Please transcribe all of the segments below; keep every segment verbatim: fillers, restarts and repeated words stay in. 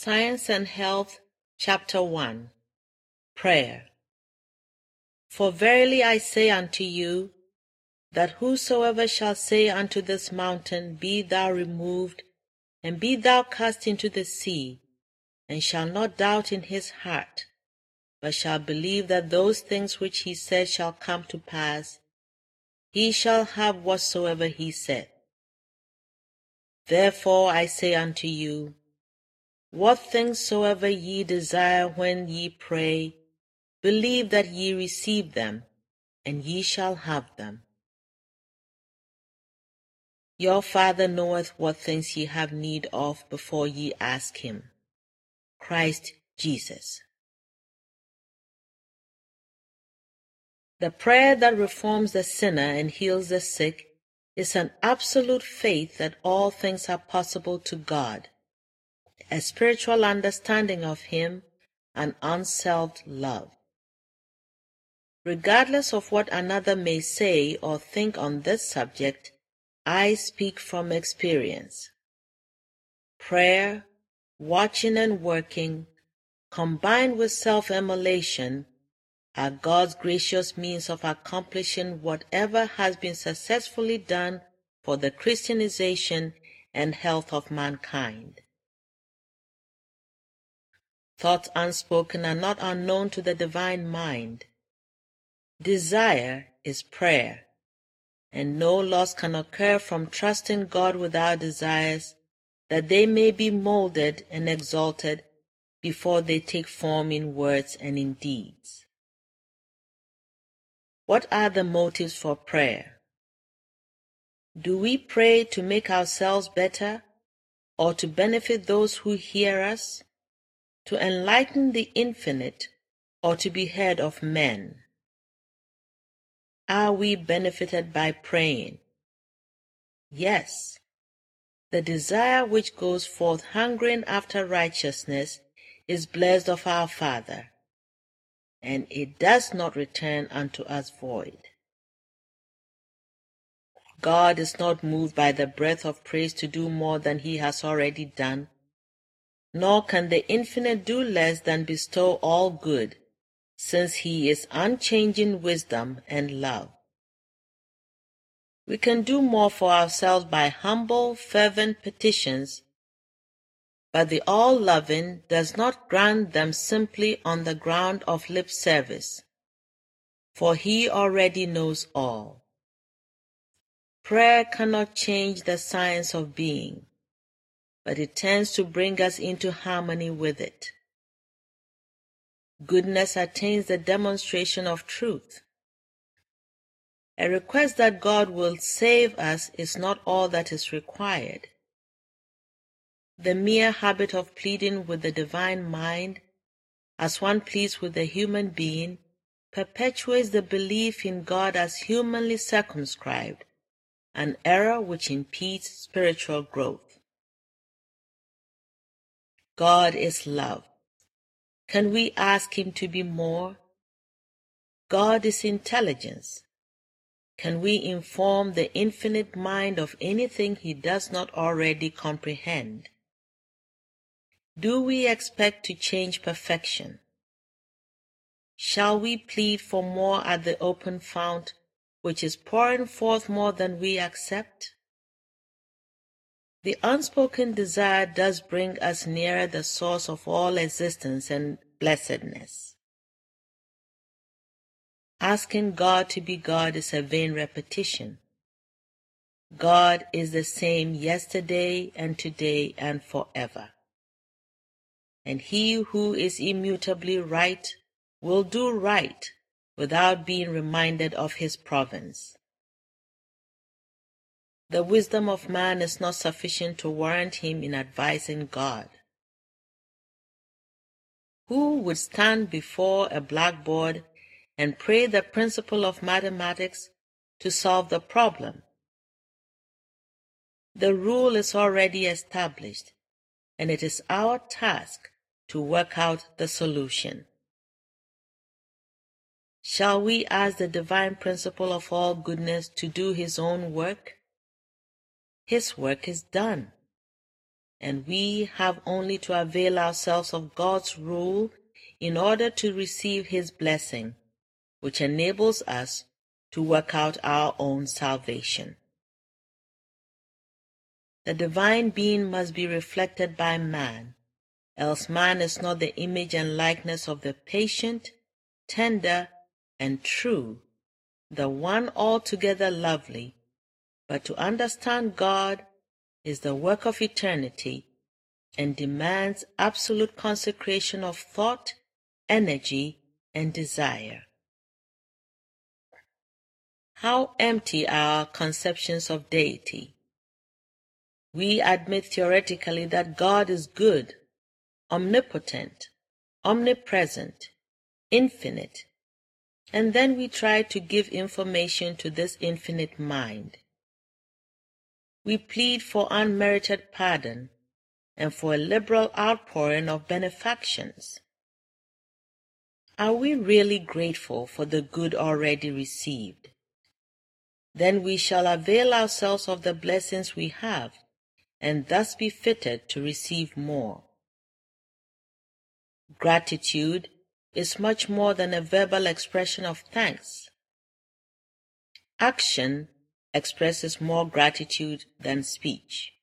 Science and Health, Chapter one. Prayer. For verily I say unto you, that whosoever shall say unto this mountain, Be thou removed, and be thou cast into the sea, and shall not doubt in his heart, but shall believe that those things which he said shall come to pass, he shall have whatsoever he saith. Therefore I say unto you, what things soever ye desire when ye pray, believe that ye receive them, and ye shall have them. Your Father knoweth what things ye have need of before ye ask him. Christ Jesus. The prayer that reforms the sinner and heals the sick is an absolute faith that all things are possible to God, a spiritual understanding of him, and unselfed love. Regardless of what another may say or think on this subject, I speak from experience. Prayer, watching and working, combined with self-immolation, are God's gracious means of accomplishing whatever has been successfully done for the Christianization and health of mankind. Thoughts unspoken are not unknown to the divine mind. Desire is prayer, and no loss can occur from trusting God with our desires, that they may be molded and exalted before they take form in words and in deeds. What are the motives for prayer? Do we pray to make ourselves better, or to benefit those who hear us, to enlighten the infinite, or to be heard of men? Are we benefited by praying? Yes. The desire which goes forth hungering after righteousness is blessed of our Father, and it does not return unto us void. God is not moved by the breath of praise to do more than he has already done, nor can the infinite do less than bestow all good, since he is unchanging wisdom and love. We can do more for ourselves by humble, fervent petitions, but the all-loving does not grant them simply on the ground of lip service, for he already knows all. Prayer cannot change the science of being, but it tends to bring us into harmony with it. Goodness attains the demonstration of truth. A request that God will save us is not all that is required. The mere habit of pleading with the divine mind, as one pleads with the human being, perpetuates the belief in God as humanly circumscribed, an error which impedes spiritual growth. God is love. Can we ask him to be more? God is intelligence. Can we inform the infinite mind of anything he does not already comprehend? Do we expect to change perfection? Shall we plead for more at the open fount, which is pouring forth more than we accept? The unspoken desire does bring us nearer the source of all existence and blessedness. Asking God to be God is a vain repetition. God is the same yesterday and today and forever. And he who is immutably right will do right without being reminded of his province. The wisdom of man is not sufficient to warrant him in advising God. Who would stand before a blackboard and pray the principle of mathematics to solve the problem? The rule is already established, and it is our task to work out the solution. Shall we ask the divine principle of all goodness to do his own work? His work is done, and we have only to avail ourselves of God's rule in order to receive His blessing, which enables us to work out our own salvation. The divine being must be reflected by man, else man is not the image and likeness of the patient, tender, and true, the one altogether lovely. But to understand God is the work of eternity and demands absolute consecration of thought, energy, and desire. How empty are our conceptions of deity! We admit theoretically that God is good, omnipotent, omnipresent, infinite, and then we try to give information to this infinite mind. We plead for unmerited pardon and for a liberal outpouring of benefactions. Are we really grateful for the good already received? Then we shall avail ourselves of the blessings we have, and thus be fitted to receive more. Gratitude is much more than a verbal expression of thanks. Action expresses more gratitude than speech.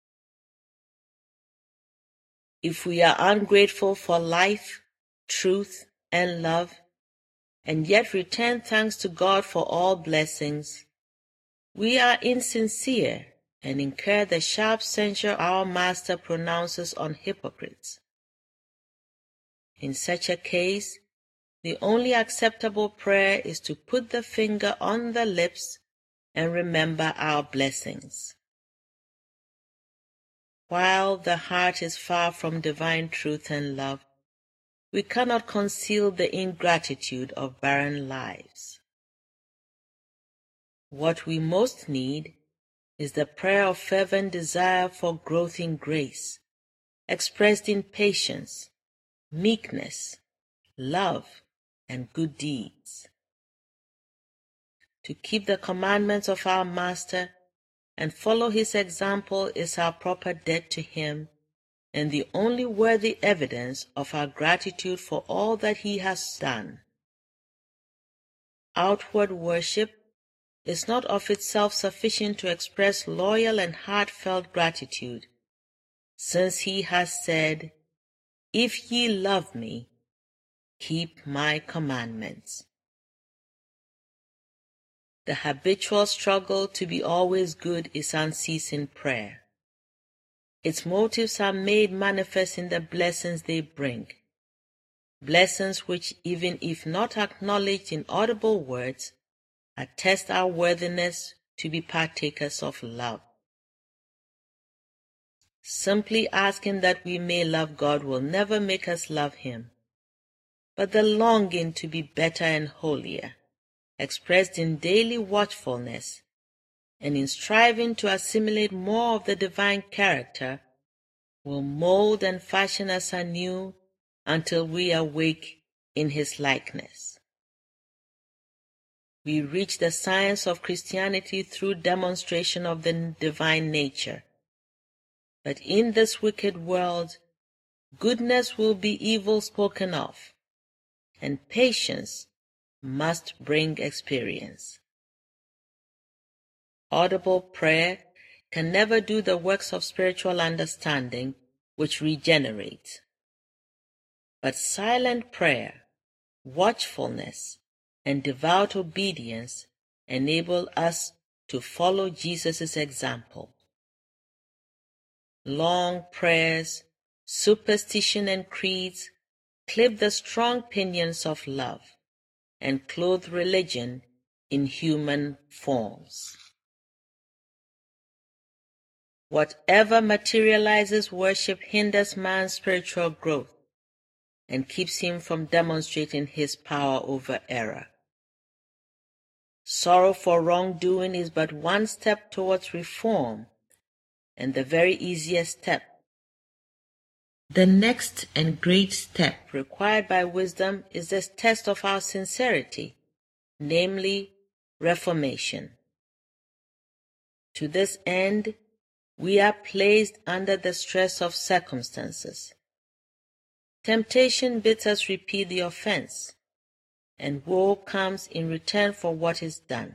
If we are ungrateful for life, truth, and love, and yet return thanks to God for all blessings, we are insincere and incur the sharp censure our Master pronounces on hypocrites. In such a case, the only acceptable prayer is to put the finger on the lips and remember our blessings. While the heart is far from divine truth and love, we cannot conceal the ingratitude of barren lives. What we most need is the prayer of fervent desire for growth in grace, expressed in patience, meekness, love, and good deeds. To keep the commandments of our Master and follow His example is our proper debt to Him and the only worthy evidence of our gratitude for all that He has done. Outward worship is not of itself sufficient to express loyal and heartfelt gratitude, since He has said, "If ye love me, keep my commandments." The habitual struggle to be always good is unceasing prayer. Its motives are made manifest in the blessings they bring, blessings which, even if not acknowledged in audible words, attest our worthiness to be partakers of love. Simply asking that we may love God will never make us love Him, but the longing to be better and holier, expressed in daily watchfulness and in striving to assimilate more of the divine character, will mold and fashion us anew until we awake in His likeness. We reach the science of Christianity through demonstration of the divine nature. But in this wicked world, goodness will be evil spoken of, and patience must bring experience. Audible prayer can never do the works of spiritual understanding which regenerate. But silent prayer, watchfulness, and devout obedience enable us to follow Jesus' example. Long prayers, superstition, and creeds clip the strong pinions of love and clothe religion in human forms. Whatever materializes worship hinders man's spiritual growth and keeps him from demonstrating his power over error. Sorrow for wrongdoing is but one step towards reform, and the very easiest step. The next and great step required by wisdom is the test of our sincerity, namely, reformation. To this end, we are placed under the stress of circumstances. Temptation bids us repeat the offense, and woe comes in return for what is done.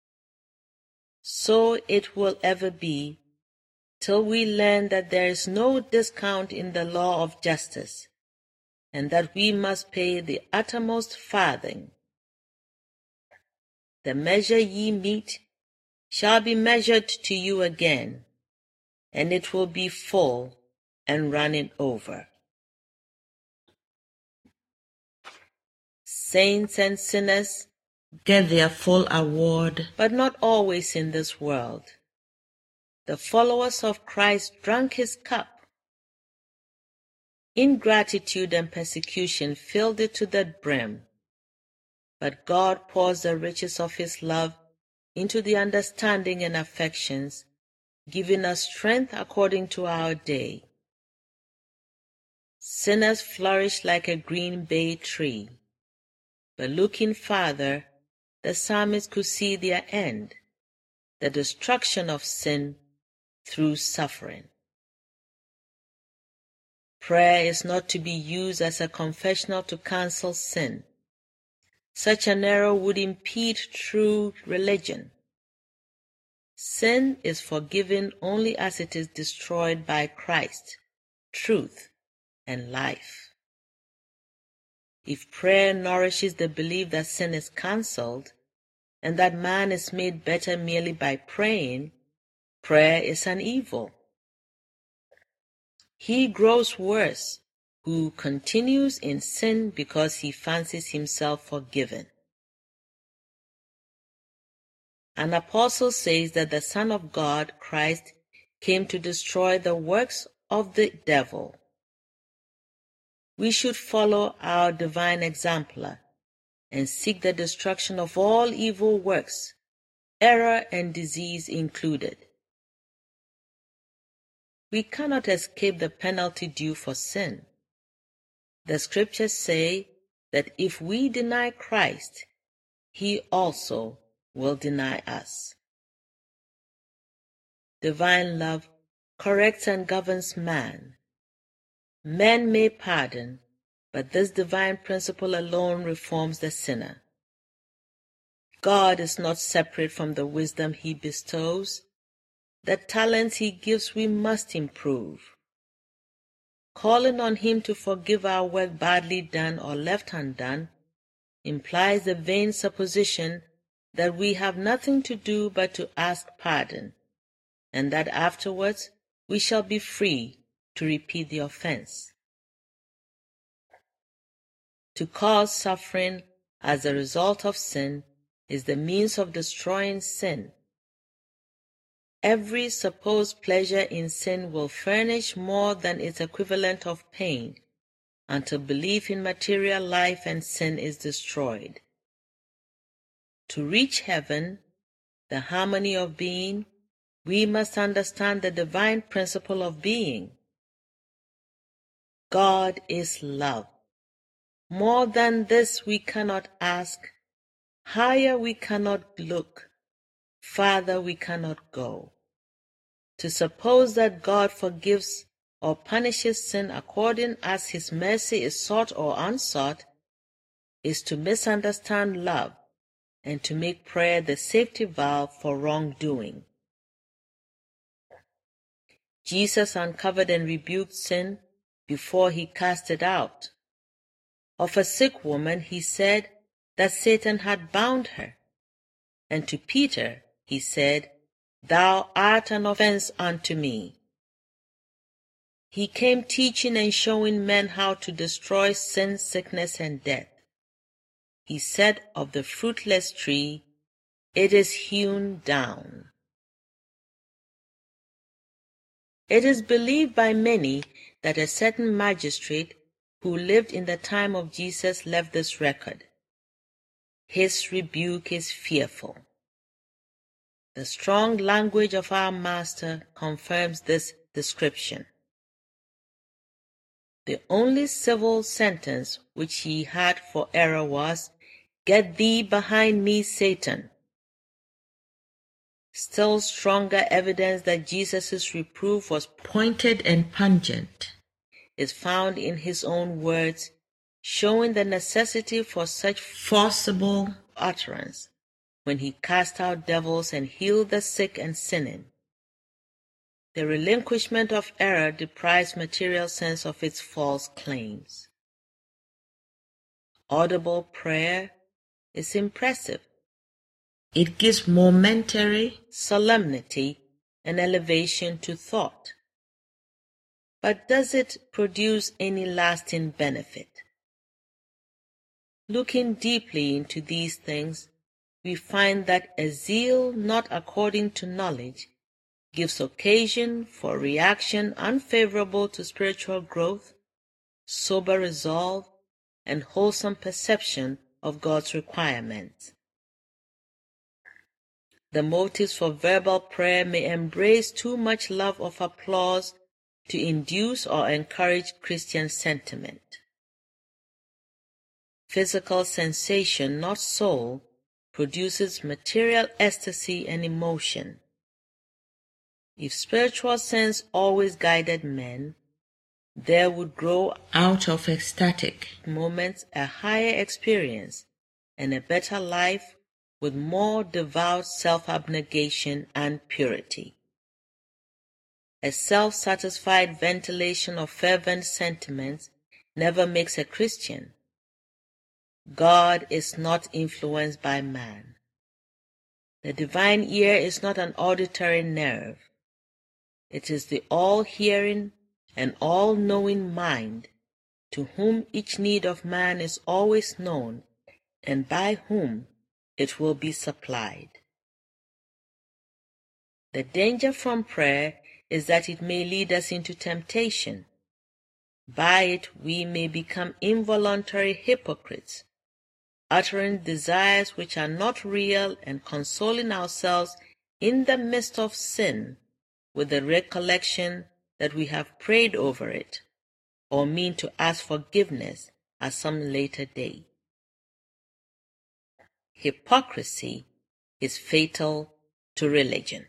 So it will ever be till we learn that there is no discount in the law of justice, and that we must pay the uttermost farthing. The measure ye mete shall be measured to you again, and it will be full and running over. Saints and sinners get their full award, but not always in this world. The followers of Christ drank his cup. Ingratitude and persecution filled it to the brim, but God pours the riches of his love into the understanding and affections, giving us strength according to our day. Sinners flourish like a green bay tree, but looking farther, the psalmist could see their end, the destruction of sin through suffering. Prayer is not to be used as a confessional to cancel sin. Such an error would impede true religion. Sin is forgiven only as it is destroyed by Christ, truth, and life. If prayer nourishes the belief that sin is cancelled, and that man is made better merely by praying, prayer is an evil. He grows worse who continues in sin because he fancies himself forgiven. An apostle says that the Son of God, Christ, came to destroy the works of the devil. We should follow our divine exemplar and seek the destruction of all evil works, error and disease included. We cannot escape the penalty due for sin. The scriptures say that if we deny Christ, he also will deny us. Divine love corrects and governs man. Men may pardon, but this divine principle alone reforms the sinner. God is not separate from the wisdom he bestows. The talents he gives we must improve. Calling on him to forgive our work badly done or left undone implies the vain supposition that we have nothing to do but to ask pardon, and that afterwards we shall be free to repeat the offense. To cause suffering as a result of sin is the means of destroying sin. Every supposed pleasure in sin will furnish more than its equivalent of pain until belief in material life and sin is destroyed. To reach heaven, the harmony of being, we must understand the divine principle of being. God is love. More than this we cannot ask, higher we cannot look, farther we cannot go. To suppose that God forgives or punishes sin according as his mercy is sought or unsought is to misunderstand love and to make prayer the safety valve for wrongdoing. Jesus uncovered and rebuked sin before he cast it out. Of a sick woman he said that Satan had bound her, and to Peter he said, "Thou art an offense unto me." He came teaching and showing men how to destroy sin, sickness, and death. He said of the fruitless tree, "It is hewn down." It is believed by many that a certain magistrate who lived in the time of Jesus left this record. His rebuke is fearful. The strong language of our Master confirms this description. The only civil sentence which he had for error was, "Get thee behind me, Satan." Still stronger evidence that Jesus' reproof was pointed and pungent is found in his own words, showing the necessity for such forcible utterance when he cast out devils and healed the sick and sinning. The relinquishment of error deprives material sense of its false claims. Audible prayer is impressive. It gives momentary solemnity and elevation to thought. But does it produce any lasting benefit? Looking deeply into these things, we find that a zeal not according to knowledge gives occasion for reaction unfavorable to spiritual growth, sober resolve, and wholesome perception of God's requirements. The motives for verbal prayer may embrace too much love of applause to induce or encourage Christian sentiment. Physical sensation, not soul, produces material ecstasy and emotion. If spiritual sense always guided men, there would grow out of ecstatic moments a higher experience and a better life with more devout self-abnegation and purity. A self-satisfied ventilation of fervent sentiments never makes a Christian. God is not influenced by man. The divine ear is not an auditory nerve. It is the all-hearing and all-knowing mind, to whom each need of man is always known, and by whom it will be supplied. The danger from prayer is that it may lead us into temptation. By it we may become involuntary hypocrites, uttering desires which are not real and consoling ourselves in the midst of sin with the recollection that we have prayed over it, or mean to ask forgiveness at some later day. Hypocrisy is fatal to religion.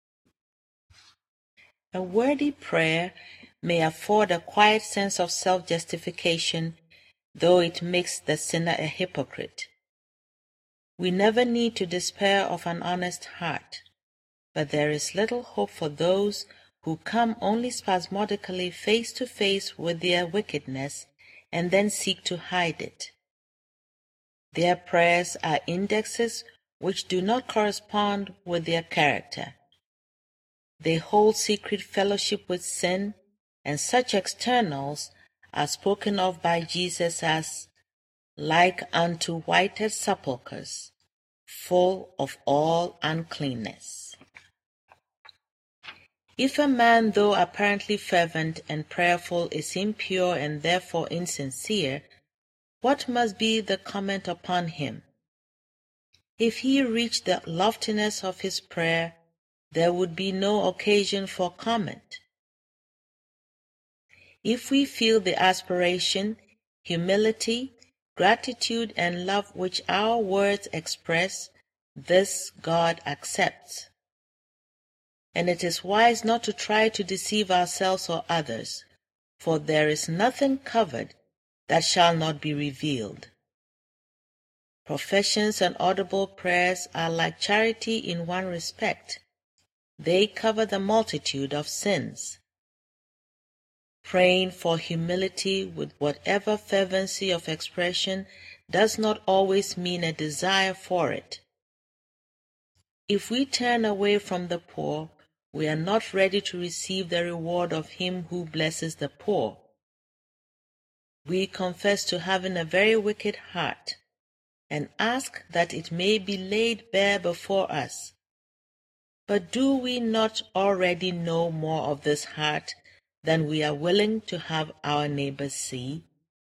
A wordy prayer may afford a quiet sense of self-justification, though it makes the sinner a hypocrite. We never need to despair of an honest heart, but there is little hope for those who come only spasmodically face to face with their wickedness and then seek to hide it. Their prayers are indexes which do not correspond with their character. They hold secret fellowship with sin, and such externals are spoken of by Jesus as like unto whited sepulchres, full of all uncleanness. If a man, though apparently fervent and prayerful, is impure and therefore insincere, what must be the comment upon him? If he reached the loftiness of his prayer, there would be no occasion for comment. If we feel the aspiration, humility, gratitude, and love which our words express, this God accepts. And it is wise not to try to deceive ourselves or others, for there is nothing covered that shall not be revealed. Professions and audible prayers are like charity in one respect. They cover the multitude of sins. Praying for humility with whatever fervency of expression does not always mean a desire for it. If we turn away from the poor, we are not ready to receive the reward of him who blesses the poor. We confess to having a very wicked heart, and ask that it may be laid bare before us. But do we not already know more of this heart than we are willing to have our neighbors see?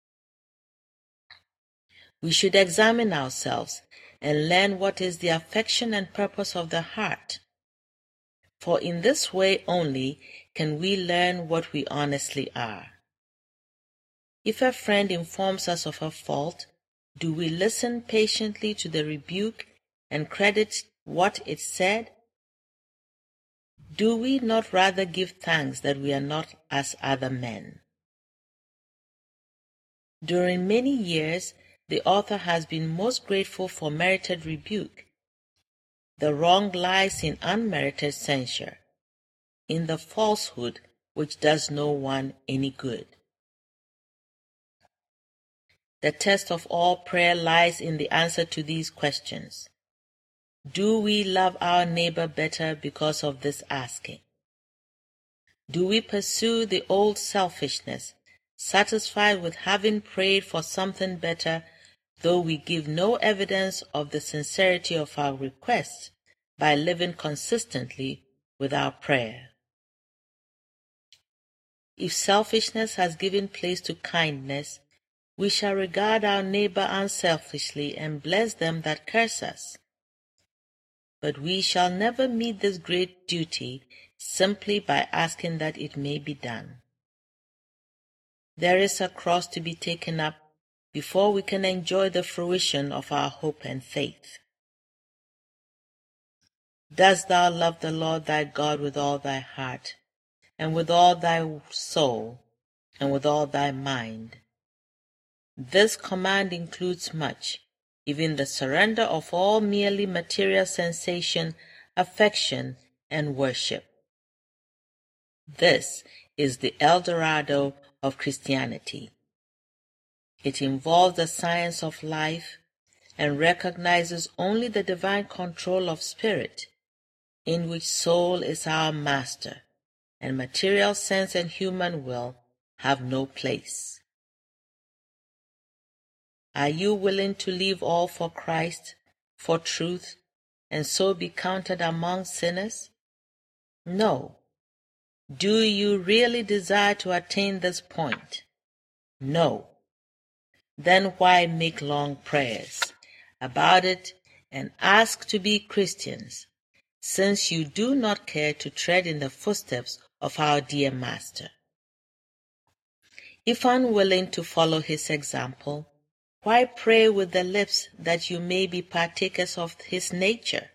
We should examine ourselves and learn what is the affection and purpose of the heart. For in this way only can we learn what we honestly are. If a friend informs us of a fault, do we listen patiently to the rebuke and credit what it said? Do we not rather give thanks that we are not as other men? During many years, the author has been most grateful for merited rebuke. The wrong lies in unmerited censure, in the falsehood which does no one any good. The test of all prayer lies in the answer to these questions. Do we love our neighbor better because of this asking? Do we pursue the old selfishness, satisfied with having prayed for something better, though we give no evidence of the sincerity of our request by living consistently with our prayer? If selfishness has given place to kindness, we shall regard our neighbor unselfishly and bless them that curse us. But we shall never meet this great duty simply by asking that it may be done. There is a cross to be taken up before we can enjoy the fruition of our hope and faith. Dost thou love the Lord thy God with all thy heart, and with all thy soul, and with all thy mind? This command includes much, even the surrender of all merely material sensation, affection, and worship. This is the El Dorado of Christianity. It involves the science of life and recognizes only the divine control of spirit, in which soul is our master, and material sense and human will have no place. Are you willing to leave all for Christ, for truth, and so be counted among sinners? No. Do you really desire to attain this point? No. Then why make long prayers about it and ask to be Christians, since you do not care to tread in the footsteps of our dear Master? If unwilling to follow his example, why pray with the lips that you may be partakers of his nature?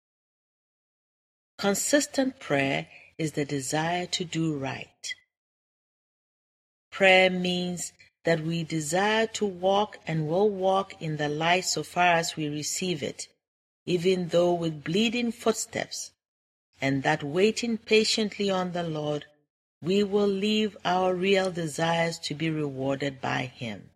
Consistent prayer is the desire to do right. Prayer means that we desire to walk and will walk in the light so far as we receive it, even though with bleeding footsteps, and that waiting patiently on the Lord, we will leave our real desires to be rewarded by him.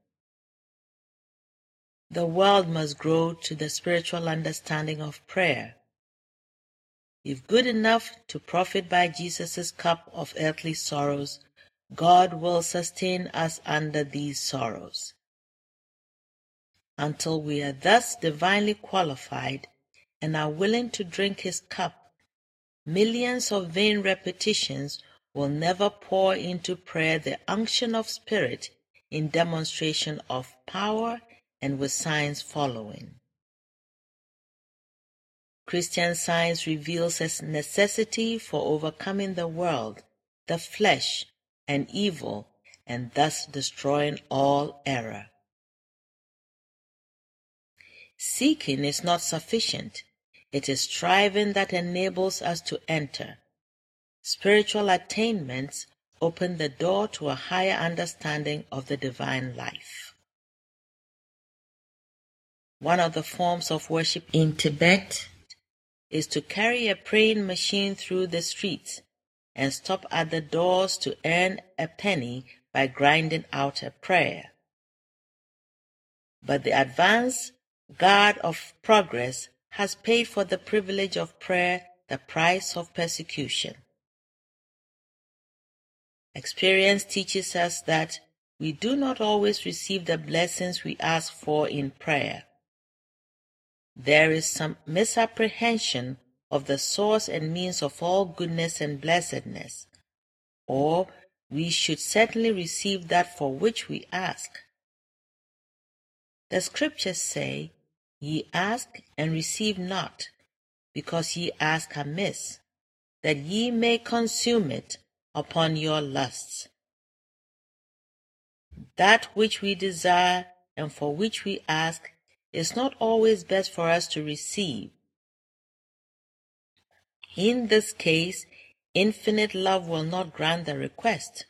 The world must grow to the spiritual understanding of prayer. If good enough to profit by Jesus' cup of earthly sorrows, God will sustain us under these sorrows. Until we are thus divinely qualified and are willing to drink his cup, millions of vain repetitions will never pour into prayer the unction of spirit in demonstration of power and with signs following. Christian Science reveals a necessity for overcoming the world, the flesh, and evil, and thus destroying all error. Seeking is not sufficient. It is striving that enables us to enter. Spiritual attainments open the door to a higher understanding of the divine life. One of the forms of worship in Tibet is to carry a praying machine through the streets and stop at the doors to earn a penny by grinding out a prayer. But the advance guard of progress has paid for the privilege of prayer the price of persecution. Experience teaches us that we do not always receive the blessings we ask for in prayer. There is some misapprehension of the source and means of all goodness and blessedness, or we should certainly receive that for which we ask. The scriptures say, "Ye ask and receive not, because ye ask amiss, that ye may consume it upon your lusts." That which we desire and for which we ask is not always best for us to receive. In this case, infinite love will not grant the request.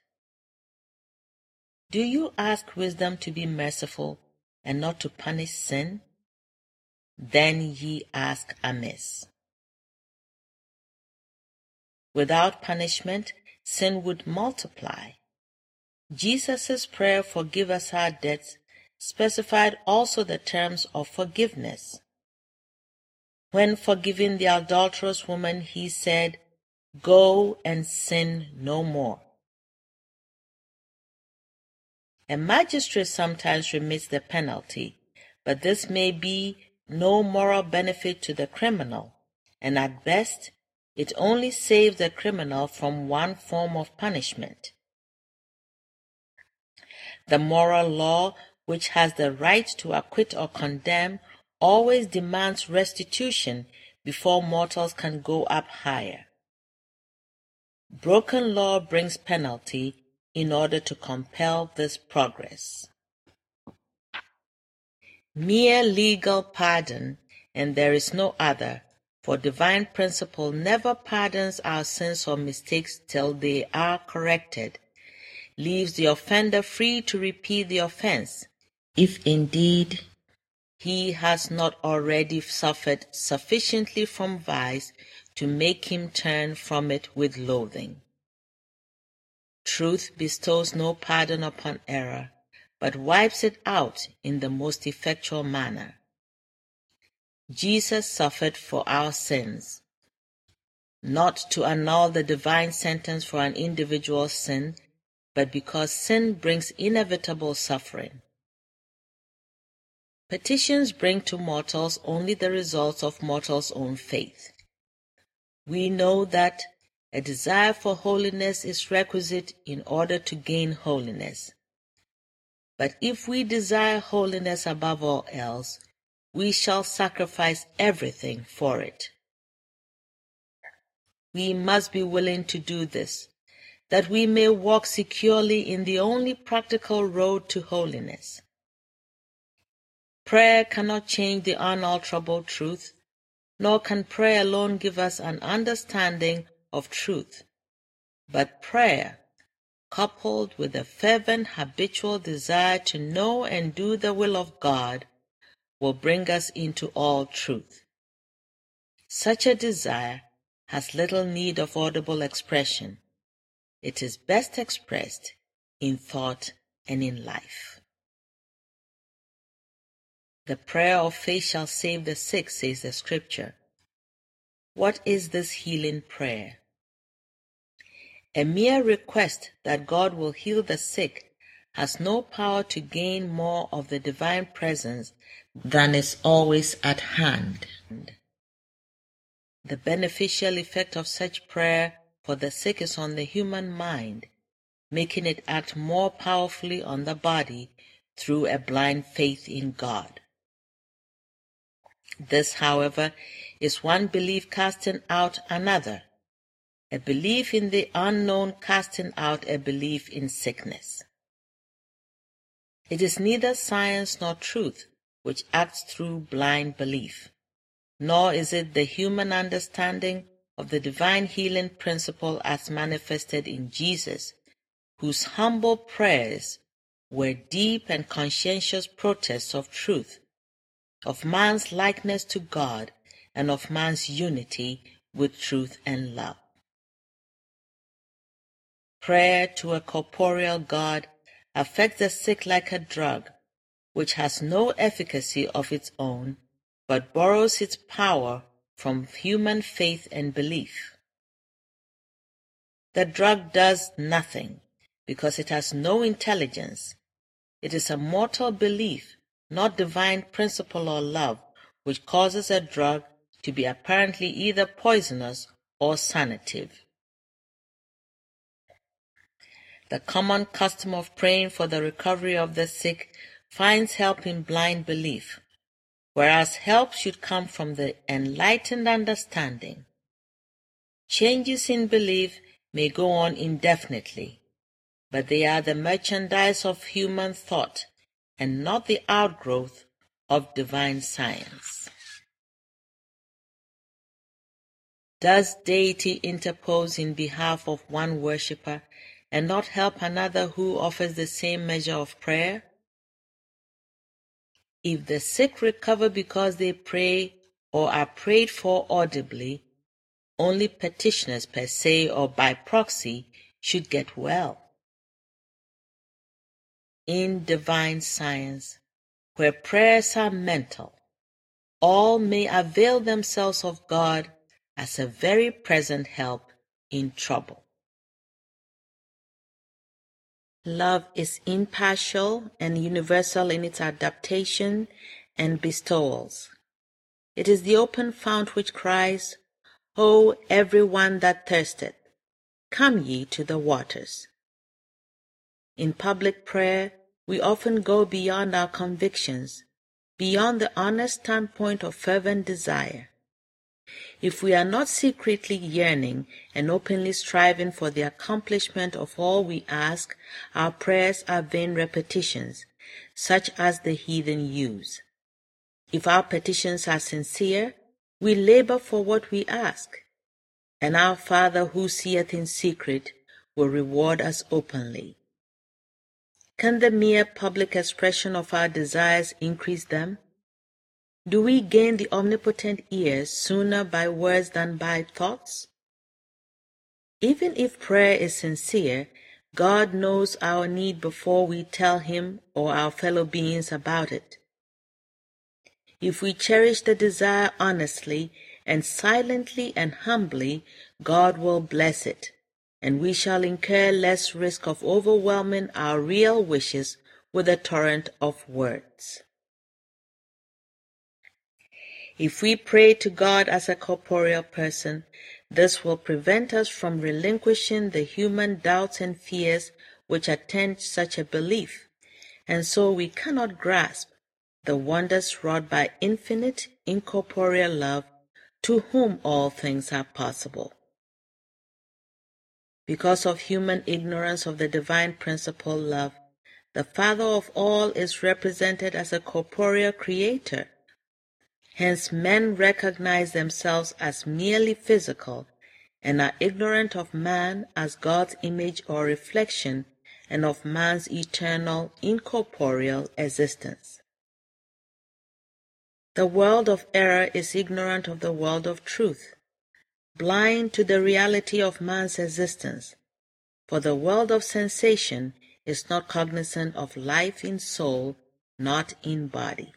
Do you ask wisdom to be merciful and not to punish sin? Then ye ask amiss. Without punishment, sin would multiply. Jesus' prayer, "Forgive us our debts," specified also the terms of forgiveness. When forgiving the adulterous woman, he said, "Go and sin no more." A magistrate sometimes remits the penalty, but this may be no moral benefit to the criminal, and at best, it only saves the criminal from one form of punishment. The moral law, which has the right to acquit or condemn, always demands restitution before mortals can go up higher. Broken law brings penalty in order to compel this progress. Mere legal pardon, and there is no other, for divine principle never pardons our sins or mistakes till they are corrected, leaves the offender free to repeat the offense, if indeed he has not already suffered sufficiently from vice to make him turn from it with loathing. Truth bestows no pardon upon error, but wipes it out in the most effectual manner. Jesus suffered for our sins, not to annul the divine sentence for an individual sin, but because sin brings inevitable suffering. Petitions bring to mortals only the results of mortals' own faith. We know that a desire for holiness is requisite in order to gain holiness. But if we desire holiness above all else, we shall sacrifice everything for it. We must be willing to do this, that we may walk securely in the only practical road to holiness. Prayer cannot change the unalterable truth, nor can prayer alone give us an understanding of truth. But prayer, coupled with a fervent habitual desire to know and do the will of God, will bring us into all truth. Such a desire has little need of audible expression. It is best expressed in thought and in life. The prayer of faith shall save the sick, says the scripture. What is this healing prayer? A mere request that God will heal the sick has no power to gain more of the divine presence than is always at hand. The beneficial effect of such prayer for the sick is on the human mind, making it act more powerfully on the body through a blind faith in God. This, however, is one belief casting out another, a belief in the unknown casting out a belief in sickness. It is neither science nor truth which acts through blind belief, nor is it the human understanding of the divine healing principle as manifested in Jesus, whose humble prayers were deep and conscientious protests of truth, of man's likeness to God, and of man's unity with truth and love. Prayer to a corporeal God affects the sick like a drug, which has no efficacy of its own, but borrows its power from human faith and belief. The drug does nothing, because it has no intelligence. It is a mortal belief, not divine principle or love, which causes a drug to be apparently either poisonous or sanative. The common custom of praying for the recovery of the sick finds help in blind belief, whereas help should come from the enlightened understanding. Changes in belief may go on indefinitely, but they are the merchandise of human thought and not the outgrowth of divine science. Does deity interpose in behalf of one worshipper and not help another who offers the same measure of prayer? If the sick recover because they pray or are prayed for audibly, only petitioners per se or by proxy should get well. In divine science, where prayers are mental, all may avail themselves of God as a very present help in trouble. Love is impartial and universal in its adaptation and bestowals. It is the open fount which cries, "O every one that thirsteth, come ye to the waters." In public prayer, we often go beyond our convictions, beyond the honest standpoint of fervent desire. If we are not secretly yearning and openly striving for the accomplishment of all we ask, our prayers are vain repetitions, such as the heathen use. If our petitions are sincere, we labor for what we ask, and our Father who seeth in secret will reward us openly. Can the mere public expression of our desires increase them? Do we gain the omnipotent ears sooner by words than by thoughts? Even if prayer is sincere, God knows our need before we tell Him or our fellow beings about it. If we cherish the desire honestly and silently and humbly, God will bless it, and we shall incur less risk of overwhelming our real wishes with a torrent of words. If we pray to God as a corporeal person, this will prevent us from relinquishing the human doubts and fears which attend such a belief, and so we cannot grasp the wonders wrought by infinite, incorporeal love, to whom all things are possible. Because of human ignorance of the divine principle love, the Father of all is represented as a corporeal creator. Hence men recognize themselves as merely physical and are ignorant of man as God's image or reflection and of man's eternal, incorporeal existence. The world of error is ignorant of the world of truth, blind to the reality of man's existence, for the world of sensation is not cognizant of life in soul, not in body.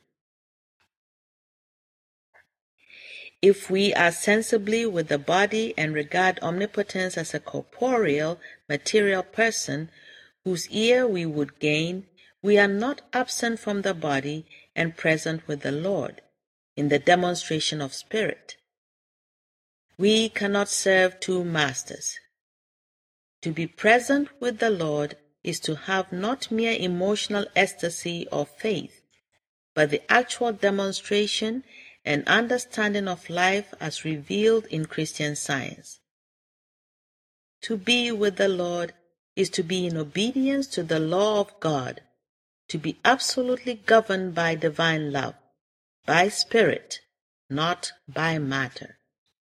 If we are sensibly with the body and regard omnipotence as a corporeal, material person whose ear we would gain, we are not absent from the body and present with the Lord in the demonstration of spirit. We cannot serve two masters. To be present with the Lord is to have not mere emotional ecstasy or faith, but the actual demonstration and understanding of life as revealed in Christian Science. To be with the Lord is to be in obedience to the law of God, to be absolutely governed by divine love, by spirit, not by matter.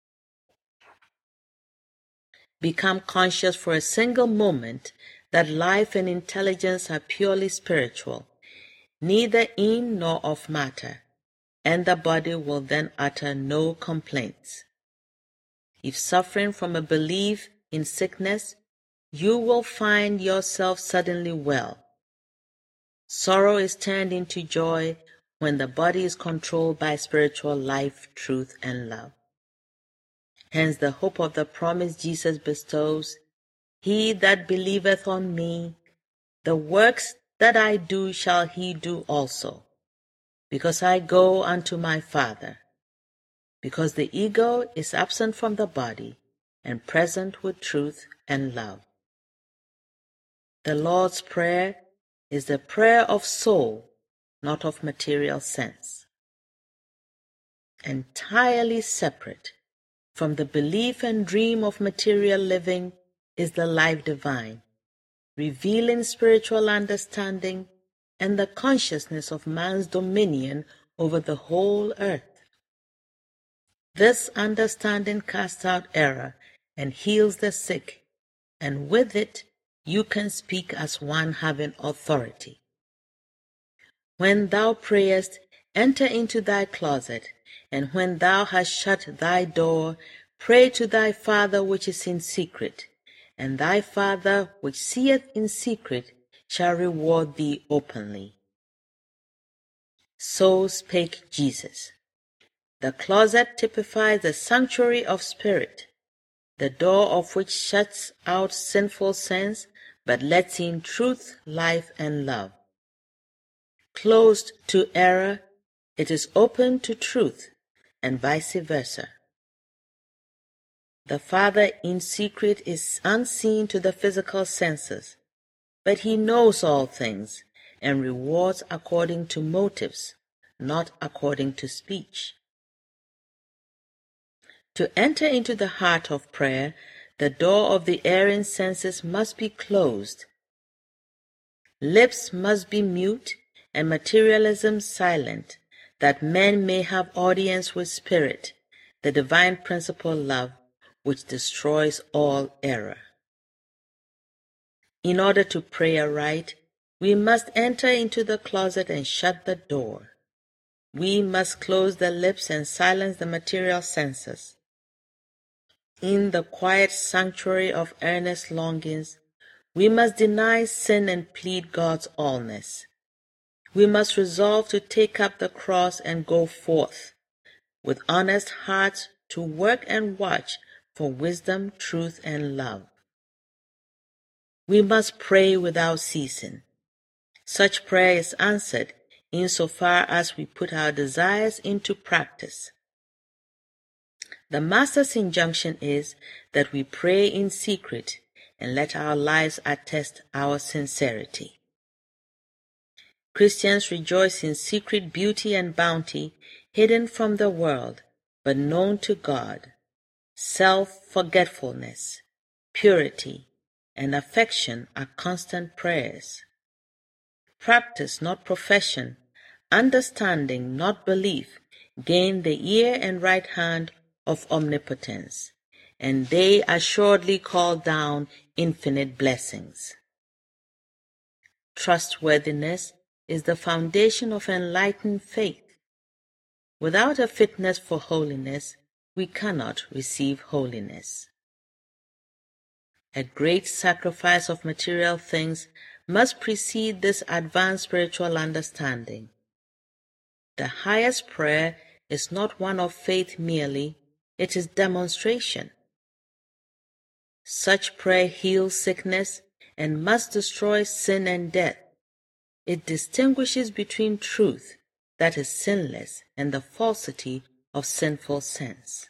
Become conscious for a single moment that life and intelligence are purely spiritual, neither in nor of matter, and the body will then utter no complaints. If suffering from a belief in sickness, you will find yourself suddenly well. Sorrow is turned into joy when the body is controlled by spiritual life, truth, and love. Hence the hope of the promise Jesus bestows, "He that believeth on me, the works that I do shall he do also, because I go unto my Father," because the ego is absent from the body and present with truth and love. The Lord's Prayer is the prayer of soul, not of material sense. Entirely separate from the belief and dream of material living is the life divine, revealing spiritual understanding and the consciousness of man's dominion over the whole earth. This understanding casts out error and heals the sick, and with it you can speak as one having authority. When thou prayest, enter into thy closet, and when thou hast shut thy door, pray to thy Father which is in secret, and thy Father which seeth in secret shall reward thee openly. So spake Jesus. The closet typifies the sanctuary of spirit, the door of which shuts out sinful sense but lets in truth, life, and love. Closed to error, it is open to truth, and vice versa. The Father in secret is unseen to the physical senses, but he knows all things and rewards according to motives, not according to speech. To enter into the heart of prayer, the door of the erring senses must be closed. Lips must be mute and materialism silent, that men may have audience with spirit, the divine principle love, which destroys all error. In order to pray aright, we must enter into the closet and shut the door. We must close the lips and silence the material senses. In the quiet sanctuary of earnest longings, we must deny sin and plead God's allness. We must resolve to take up the cross and go forth, with honest hearts to work and watch for wisdom, truth, and love. We must pray without ceasing. Such prayer is answered insofar as we put our desires into practice. The Master's injunction is that we pray in secret and let our lives attest our sincerity. Christians rejoice in secret beauty and bounty hidden from the world, but known to God. Self-forgetfulness, purity, and affection are constant prayers. Practice, not profession, understanding, not belief, gain the ear and right hand of omnipotence, and they assuredly call down infinite blessings. Trustworthiness is the foundation of enlightened faith. Without a fitness for holiness, we cannot receive holiness. A great sacrifice of material things must precede this advanced spiritual understanding. The highest prayer is not one of faith merely, it is demonstration. Such prayer heals sickness and must destroy sin and death. It distinguishes between truth, that is sinless, and the falsity of sinful sense.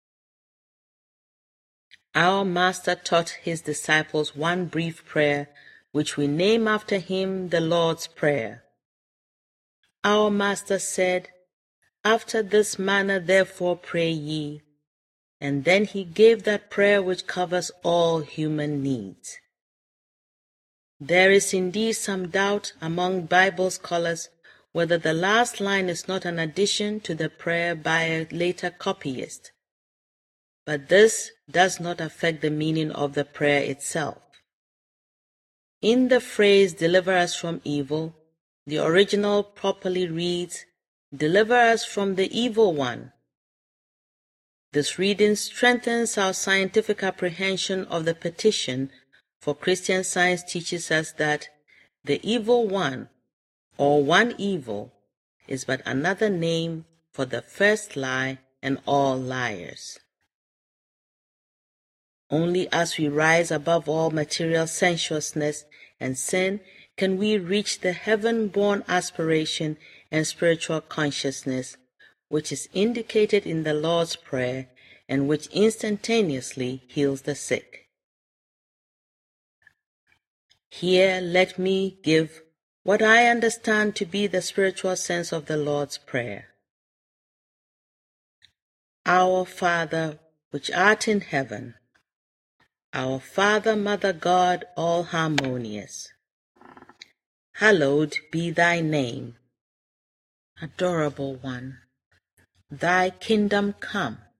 Our Master taught his disciples one brief prayer, which we name after him the Lord's Prayer. Our Master said, "After this manner therefore pray ye," and then he gave that prayer which covers all human needs. There is indeed some doubt among Bible scholars whether the last line is not an addition to the prayer by a later copyist. But this does not affect the meaning of the prayer itself. In the phrase, "deliver us from evil," the original properly reads, "Deliver us from the evil one." This reading strengthens our scientific apprehension of the petition, for Christian Science teaches us that the evil one, or one evil, is but another name for the first lie and all liars. Only as we rise above all material sensuousness and sin can we reach the heaven-born aspiration and spiritual consciousness, which is indicated in the Lord's Prayer and which instantaneously heals the sick. Here let me give what I understand to be the spiritual sense of the Lord's Prayer. Our Father, which art in heaven, our Father, Mother God, all harmonious, hallowed be thy name. Adorable One, thy kingdom come,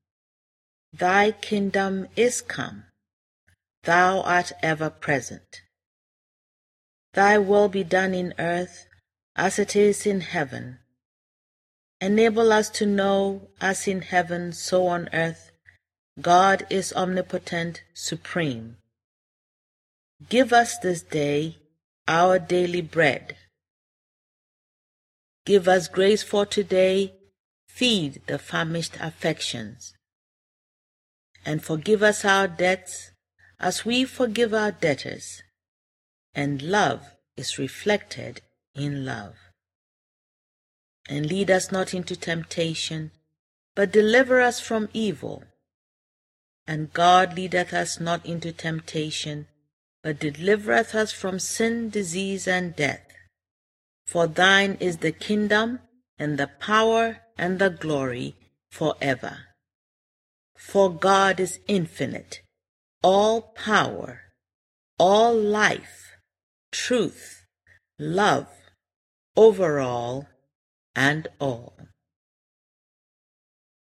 Thy kingdom is come. Thou art ever present. Thy will be done in earth as it is in heaven. Enable us to know, as in heaven, so on earth, God is omnipotent, supreme. Give us this day our daily bread. Give us grace for today. Feed the famished affections. And forgive us our debts as we forgive our debtors. And love is reflected in love. And lead us not into temptation, but deliver us from evil. And God leadeth us not into temptation, but delivereth us from sin, disease, and death. For thine is the kingdom, and the power, and the glory, forever. For God is infinite, all power, all life, truth, love, over all and all.